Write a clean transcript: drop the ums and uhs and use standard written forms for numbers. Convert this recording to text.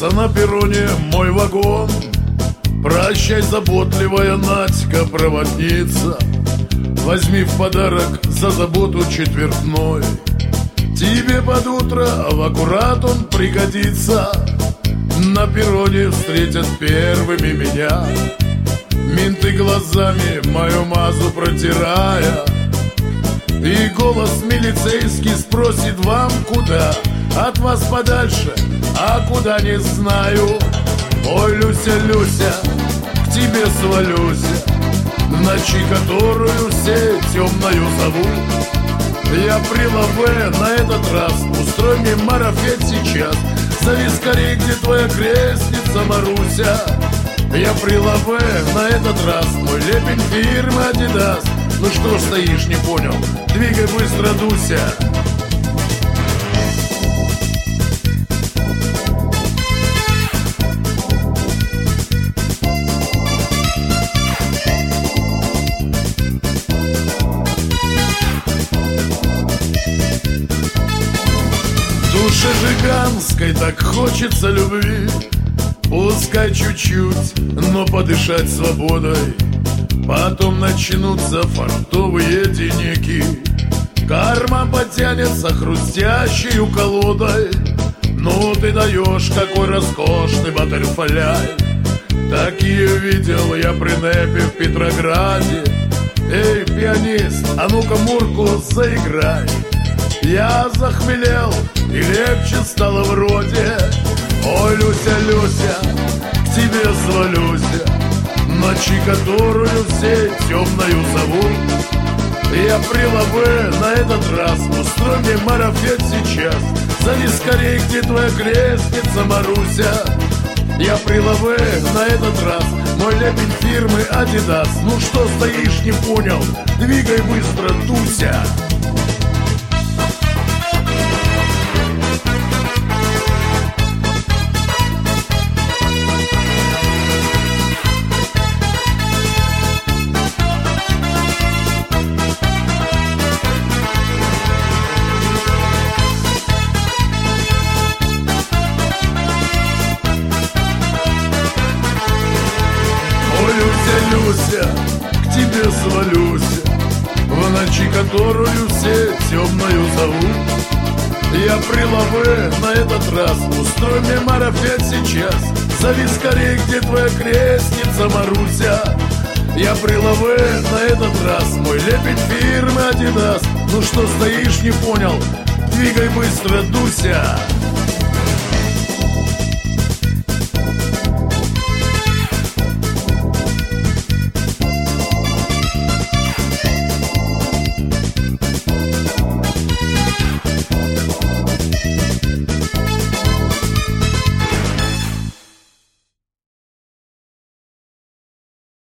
Остановился на перроне мой вагон. Прощай, заботливая Надька, проводница, возьми в подарок за заботу четвертной. Тебе под утро в аккурат он пригодится. На перроне встретят первыми меня менты, глазами мою мазу протирая. И голос милицейский спросит: вам куда? От вас подальше, а куда не знаю. Ой, Люся, Люся, к тебе свалюсь, в ночи которую все темною зовут. Я при лаве на этот раз, устрой мне марафет сейчас. Зови скорей, где твоя крестница Маруся. Я при лаве на этот раз, мой лепень фирмы Адидас. Ну что стоишь, не понял, двигай быстро, Дуся. Душе жиганской так хочется любви, пускай чуть-чуть, но подышать свободой. Потом начнутся фартовые денеки, карман потянется хрустящей колодой. Ну ты даешь, какой роскошный баттерфляй. Такие видел я при НЭПе в Петрограде. Эй, пианист, а ну-ка мурку заиграй. Я захмелел и легче стало вроде. Ой, Люся, Люся, к тебе свалюсь, ночи которую все темною зовут. Я при лаве на этот раз, устрой мне марафет сейчас. Зови скорей, где твоя крестница Маруся. Я при лаве на этот раз, мой лепень фирмы Адидас. Ну что стоишь, не понял, двигай быстро, Дуся. Люся, к тебе свалюсь, в ночи которую все темною зовут. Я при лаве на этот раз, устрой мне марафет сейчас. Зови скорей, где твоя крестница Маруся. Я при лаве на этот раз, мой лепень фирмы Адидас. Ну что стоишь, не понял, двигай быстро, Дуся.